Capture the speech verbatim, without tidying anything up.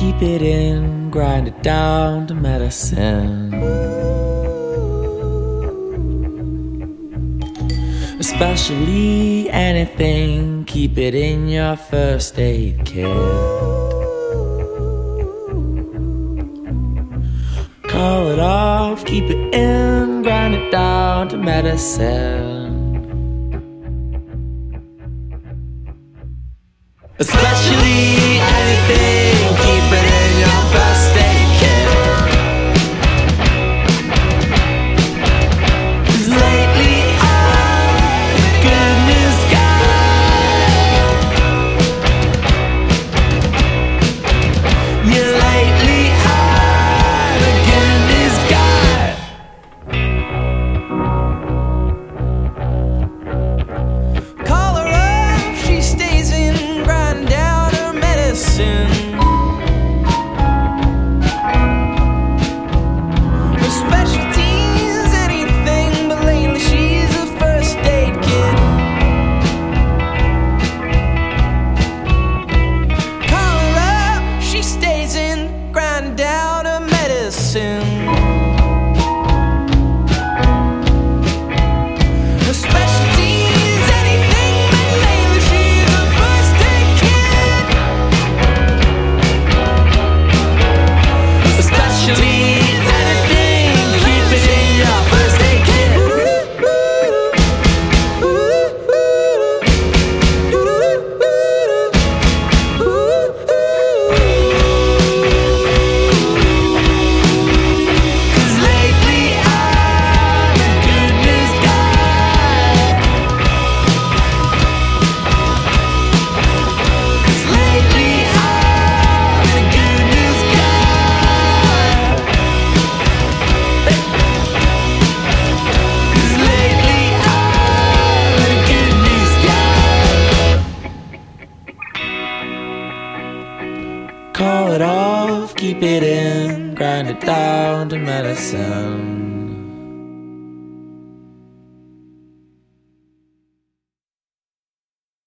keep it in, grind it down to medicine. Especially anything, keep it in your first aid kit. Call it off, keep it in, grind it down to medicine. Especially anything, keep it in your first aid kit. 'Cause lately I'm the good news guy. Yeah, lately I'm the good news guy. Call her up, she stays in, grinding down her medicine. Her specialty's anything, but lately she's a first aid kit. Call her up, she stays in, grinding down her medicine. Her specialty's anything, but lately she's a first aid kit. Especially anything, keep it in your first aid kit. Cause lately I'm a good news guy. Cause lately I'm a good news guy. Cause lately I'm a good news guy. Call it off, keep it in, grind it down to medicine.